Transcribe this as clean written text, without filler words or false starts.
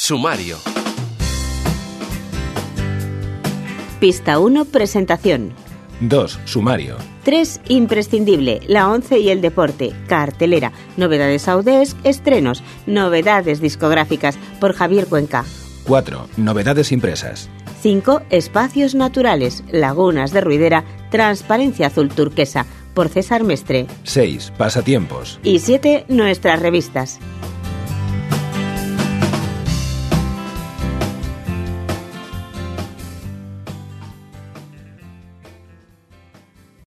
Sumario. Pista 1, presentación. 2. Sumario. 3. Imprescindible, la 11 y el deporte. Cartelera, novedades Audesc, estrenos, novedades discográficas, por Javier Cuenca. 4. Novedades impresas. 5. Espacios naturales, lagunas de Ruidera, transparencia azul turquesa, por César Mestre. 6. Pasatiempos. Y 7. Nuestras revistas.